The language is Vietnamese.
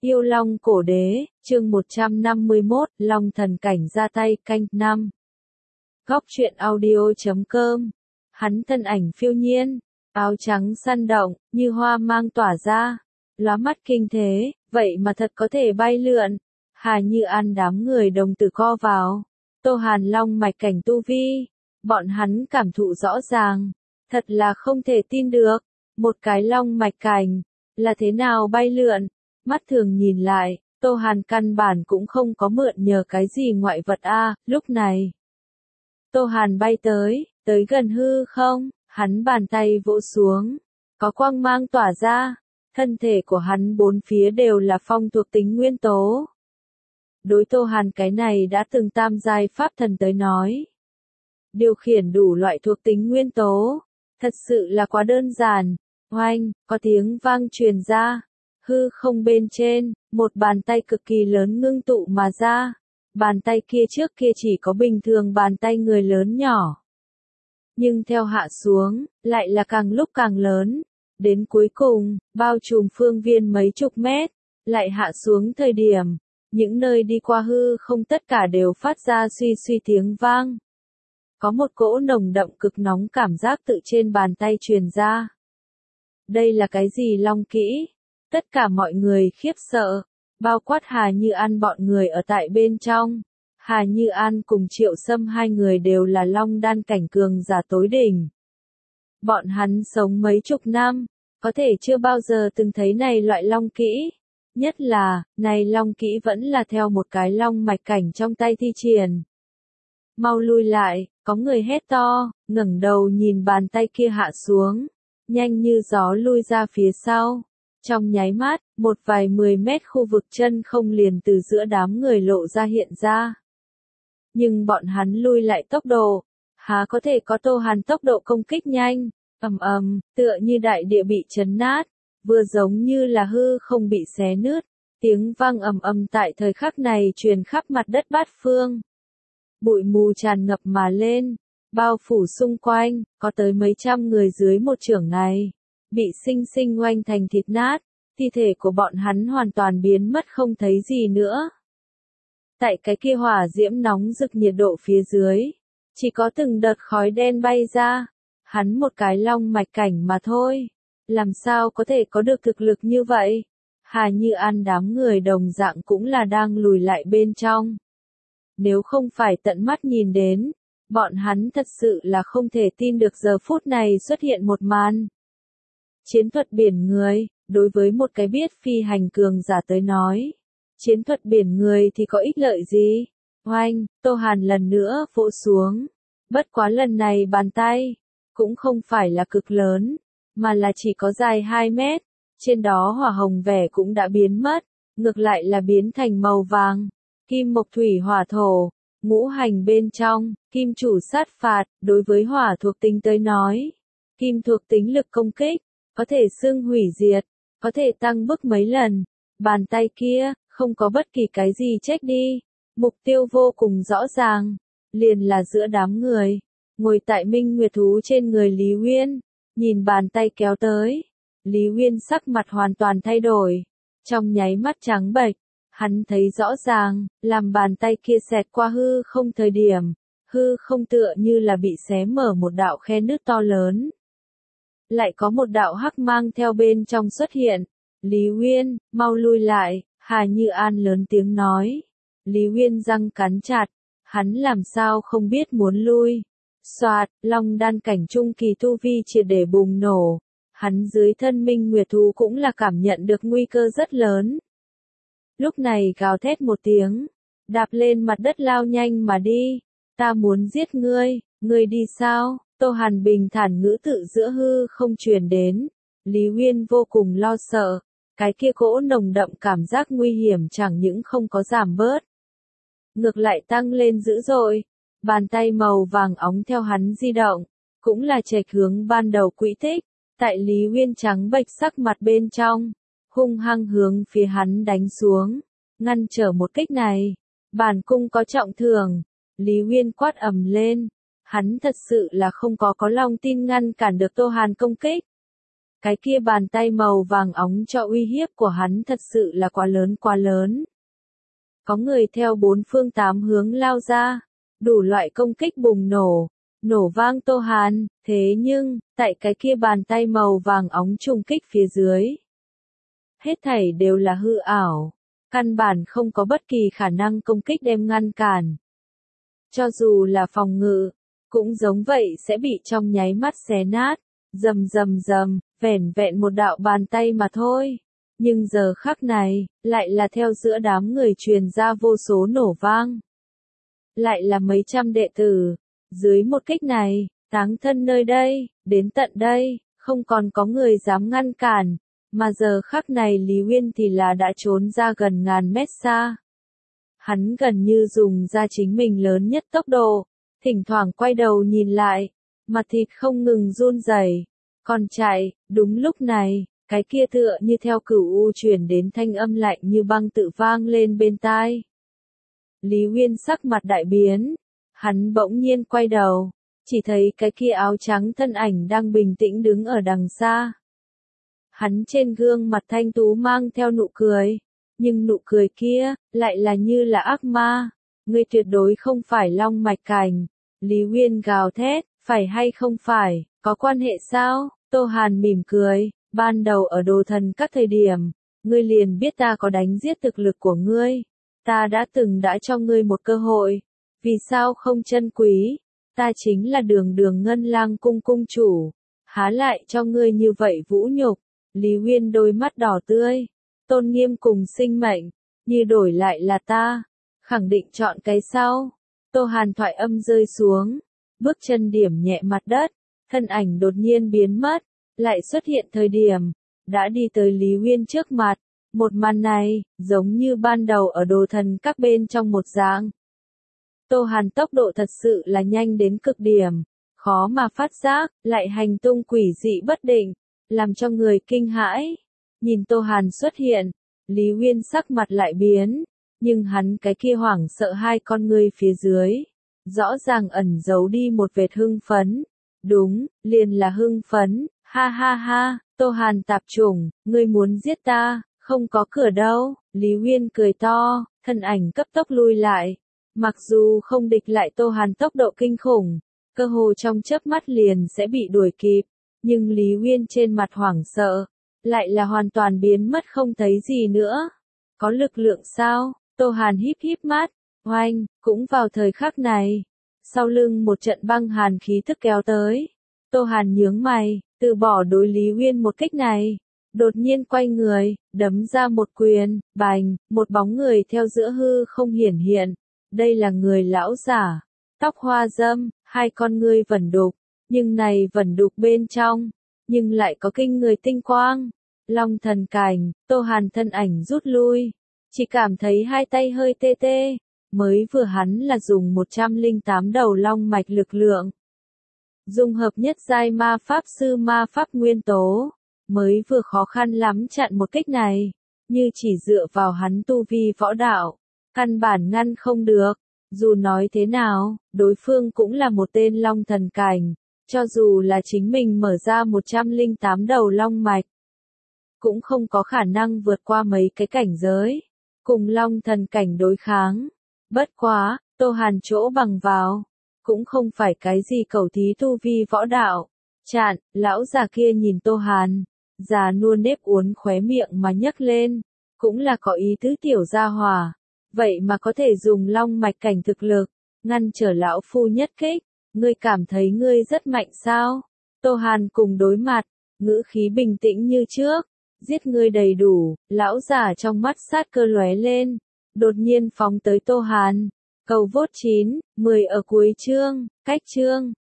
Yêu Long Cổ Đế, chương 151, Long Thần Cảnh ra tay canh 5. Góc truyện audio.com. Hắn thân ảnh phiêu nhiên, áo trắng săn động, như hoa mang tỏa ra, lóa mắt kinh thế, vậy mà thật có thể bay lượn. Hà Như An đám người đồng tử co vào. Tô Hàn Long mạch cảnh tu vi, bọn hắn cảm thụ rõ ràng, thật là không thể tin được, một cái long mạch cảnh, là thế nào bay lượn. Mắt thường nhìn lại, Tô Hàn căn bản cũng không có mượn nhờ cái gì ngoại vật lúc này. Tô Hàn bay tới gần hư không, hắn bàn tay vỗ xuống, có quang mang tỏa ra, thân thể của hắn bốn phía đều là phong thuộc tính nguyên tố. Đối Tô Hàn cái này đã từng tam giai pháp thần tới nói. Điều khiển đủ loại thuộc tính nguyên tố, thật sự là quá đơn giản. Oanh, có tiếng vang truyền ra. Hư không bên trên, một bàn tay cực kỳ lớn ngưng tụ mà ra. Bàn tay kia trước kia chỉ có bình thường bàn tay người lớn nhỏ. Nhưng theo hạ xuống, lại là càng lúc càng lớn. Đến cuối cùng, bao trùm phương viên mấy chục mét. Lại hạ xuống thời điểm, những nơi đi qua hư không tất cả đều phát ra suy suy tiếng vang. Có một cỗ nồng đậm cực nóng cảm giác tự trên bàn tay truyền ra. Đây là cái gì long kỹ? Tất cả mọi người khiếp sợ, bao quát Hà Như An bọn người ở tại bên trong. Hà Như An cùng Triệu Sâm hai người đều là long đan cảnh cường giả tối đỉnh. Bọn hắn sống mấy chục năm, có thể chưa bao giờ từng thấy này loại long kỹ. Nhất là, này long kỹ vẫn là theo một cái long mạch cảnh trong tay thi triển. Mau lui lại, có người hét to, ngẩng đầu nhìn bàn tay kia hạ xuống, nhanh như gió lui ra phía sau. Trong nháy mắt, một vài 10 mét khu vực chân không liền từ giữa đám người lộ ra hiện ra. Nhưng bọn hắn lui lại tốc độ, há có thể có Tô Hàn tốc độ công kích nhanh, tựa như đại địa bị chấn nát, vừa giống như là hư không bị xé nứt, tiếng vang tại thời khắc này truyền khắp mặt đất bát phương. Bụi mù tràn ngập mà lên, bao phủ xung quanh, có tới mấy trăm người dưới một chưởng này, bị sinh sinh oanh thành thịt nát, thi thể của bọn hắn hoàn toàn biến mất không thấy gì nữa. Tại cái kia hỏa diễm nóng rực nhiệt độ phía dưới, chỉ có từng đợt khói đen bay ra, hắn một cái long mạch cảnh mà thôi, làm sao có thể có được thực lực như vậy? Hà Như An đám người đồng dạng cũng là đang lùi lại bên trong. Nếu không phải tận mắt nhìn đến, bọn hắn thật sự là không thể tin được giờ phút này xuất hiện một màn. Chiến thuật biển người, đối với một cái biết phi hành cường giả tới nói, chiến thuật biển người thì có ích lợi gì? Oanh, Tô Hàn lần nữa vỗ xuống. Bất quá lần này bàn tay, cũng không phải là cực lớn, mà là chỉ có dài 2 mét. Trên đó hỏa hồng vẻ cũng đã biến mất, ngược lại là biến thành màu vàng. Kim mộc thủy hỏa thổ, ngũ hành bên trong, kim chủ sát phạt, đối với hỏa thuộc tính tới nói. Kim thuộc tính lực công kích, có thể xưng hủy diệt, có thể tăng bức mấy lần. Bàn tay kia, không có bất kỳ cái gì trách đi. Mục tiêu vô cùng rõ ràng, liền là giữa đám người. Ngồi tại Minh Nguyệt Thú trên người Lý Uyên, nhìn bàn tay kéo tới. Lý Uyên sắc mặt hoàn toàn thay đổi, trong nháy mắt trắng bệch. Hắn thấy rõ ràng, làm bàn tay kia xẹt qua hư không thời điểm, hư không tựa như là bị xé mở một đạo khe nứt to lớn. Lại có một đạo hắc mang theo bên trong xuất hiện. Lý Uyên, mau lui lại, Hà Như An lớn tiếng nói. Lý Uyên răng cắn chặt, hắn làm sao không biết muốn lui. Soạt, long đan cảnh trung kỳ tu vi triệt để bùng nổ. Hắn dưới thân Minh Nguyệt Thú cũng là cảm nhận được nguy cơ rất lớn. Lúc này gào thét một tiếng, đạp lên mặt đất lao nhanh mà đi. Ta muốn giết ngươi đi sao? Tô Hàn bình thản ngữ tự giữa hư không truyền đến. Lý Uyên vô cùng lo sợ, cái kia cỗ nồng đậm cảm giác nguy hiểm chẳng những không có giảm bớt, ngược lại tăng lên dữ dội. Bàn tay màu vàng óng theo hắn di động, cũng là chệch hướng ban đầu quỹ tích, tại Lý Uyên trắng bệch sắc mặt bên trong, hung hăng hướng phía hắn đánh xuống, ngăn trở một kích này. Bản cung có trọng thưởng, Lý Uyên quát ầm lên, hắn thật sự là không có lòng tin ngăn cản được Tô Hàn công kích. Cái kia bàn tay màu vàng óng cho uy hiếp của hắn thật sự là quá lớn quá lớn. Có người theo bốn phương tám hướng lao ra, đủ loại công kích bùng nổ, nổ vang Tô Hàn, thế nhưng, tại cái kia bàn tay màu vàng óng trùng kích phía dưới. Hết thảy đều là hư ảo, căn bản không có bất kỳ khả năng công kích đem ngăn cản. Cho dù là phòng ngự, cũng giống vậy sẽ bị trong nháy mắt xé nát, rầm rầm rầm, vẻn vẹn một đạo bàn tay mà thôi. Nhưng giờ khắc này, lại là theo giữa đám người truyền ra vô số nổ vang. Lại là mấy trăm đệ tử, dưới một kích này, táng thân nơi đây, đến tận đây, không còn có người dám ngăn cản, mà giờ khắc này Lý Uyên thì là đã trốn ra gần ngàn mét xa. Hắn gần như dùng ra chính mình lớn nhất tốc độ, thỉnh thoảng quay đầu nhìn lại, mặt thịt không ngừng run rẩy, còn chạy, đúng lúc này, cái kia tựa như theo cửu u truyền đến thanh âm lạnh như băng tự vang lên bên tai. Lý Uyên sắc mặt đại biến, hắn bỗng nhiên quay đầu, chỉ thấy cái kia áo trắng thân ảnh đang bình tĩnh đứng ở đằng xa. Hắn trên gương mặt thanh tú mang theo nụ cười, nhưng nụ cười kia, lại là như là ác ma. Ngươi tuyệt đối không phải Long Mạch Cảnh. Lý Uyên gào thét, phải hay không phải, có quan hệ sao? Tô Hàn mỉm cười, ban đầu ở Đồ Thần các thời điểm, ngươi liền biết ta có đánh giết thực lực của ngươi. Ta đã cho ngươi một cơ hội, vì sao không trân quý? Ta chính là Đường Đường Ngân Lang cung cung chủ, há lại cho ngươi như vậy vũ nhục. Lý Uyên đôi mắt đỏ tươi, tôn nghiêm cùng sinh mệnh, như đổi lại là ta, khẳng định chọn cái sau. Tô Hàn thoại âm rơi xuống, bước chân điểm nhẹ mặt đất, thân ảnh đột nhiên biến mất, lại xuất hiện thời điểm, đã đi tới Lý Uyên trước mặt. Một màn này, giống như ban đầu ở Đồ Thần các bên trong một dạng. Tô Hàn tốc độ thật sự là nhanh đến cực điểm, khó mà phát giác, lại hành tung quỷ dị bất định, làm cho người kinh hãi. Nhìn Tô Hàn xuất hiện, Lý Uyên sắc mặt lại biến, nhưng hắn cái kia hoảng sợ hai con ngươi phía dưới, rõ ràng ẩn giấu đi một vệt hưng phấn. Đúng, liền là hưng phấn, ha ha ha, Tô Hàn tạp chủng, ngươi muốn giết ta, không có cửa đâu. Lý Uyên cười to, thân ảnh cấp tốc lui lại. Mặc dù không địch lại Tô Hàn tốc độ kinh khủng, cơ hồ trong chớp mắt liền sẽ bị đuổi kịp, nhưng Lý Uyên trên mặt hoảng sợ, lại là hoàn toàn biến mất không thấy gì nữa. Có lực lượng sao? Tô Hàn híp híp mắt, oanh, cũng vào thời khắc này, sau lưng một trận băng hàn khí tức kéo tới. Tô Hàn nhướng mày, từ bỏ đối Lý Uyên một kích này, đột nhiên quay người, đấm ra một quyền, bành, một bóng người theo giữa hư không hiển hiện. Đây là người lão giả, tóc hoa râm, hai con ngươi vẩn đục, nhưng này vẩn đục bên trong, nhưng lại có kinh người tinh quang. Long Thần Cảnh, Tô Hàn thân ảnh rút lui, chỉ cảm thấy hai tay hơi tê tê, mới vừa hắn là dùng 108 đầu long mạch lực lượng. Dung hợp nhất giai ma pháp sư ma pháp nguyên tố, mới vừa khó khăn lắm chặn một kích này, như chỉ dựa vào hắn tu vi võ đạo, căn bản ngăn không được. Dù nói thế nào, đối phương cũng là một tên Long Thần Cảnh, cho dù là chính mình mở ra 108 đầu long mạch, cũng không có khả năng vượt qua mấy cái cảnh giới, cùng Long Thần Cảnh đối kháng. Bất quá, Tô Hàn chỗ bằng vào, cũng không phải cái gì cầu thí tu vi võ đạo. Chạn, lão già kia nhìn Tô Hàn, già nua nếp uốn khóe miệng mà nhấc lên, cũng là có ý tứ tiểu gia hỏa. Vậy mà có thể dùng long mạch cảnh thực lực, ngăn trở lão phu nhất kích, ngươi cảm thấy ngươi rất mạnh sao? Tô Hàn cùng đối mặt, ngữ khí bình tĩnh như trước, giết ngươi đầy đủ. Lão giả trong mắt sát cơ lóe lên, đột nhiên phóng tới Tô Hàn. Cầu vote 9, 10 ở cuối chương, cách chương.